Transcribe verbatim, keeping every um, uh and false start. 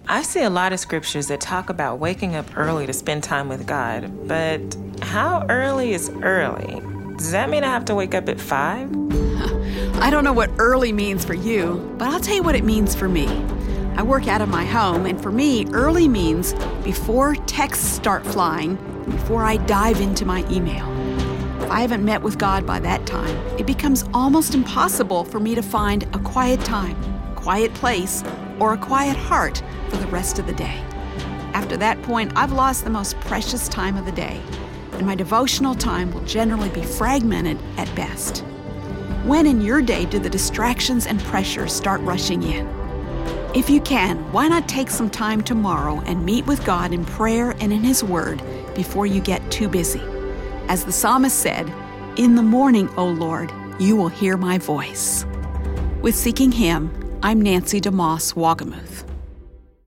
I see a lot of scriptures that talk about waking up early to spend time with God, but how early is early? Does that mean I have to wake up at five? I don't know what early means for you, but I'll tell you what it means for me. I work out of my home, and for me, early means before texts start flying, before I dive into my email. If I haven't met with God by that time, it becomes almost impossible for me to find a quiet time, quiet place, or a quiet heart for the rest of the day. After that point, I've lost the most precious time of the day, and my devotional time will generally be fragmented at best. When in your day do the distractions and pressures start rushing in? If you can, why not take some time tomorrow and meet with God in prayer and in His Word before you get too busy? As the psalmist said, "In the morning, O Lord, you will hear my voice." With Seeking Him, I'm Nancy DeMoss Wagamuth.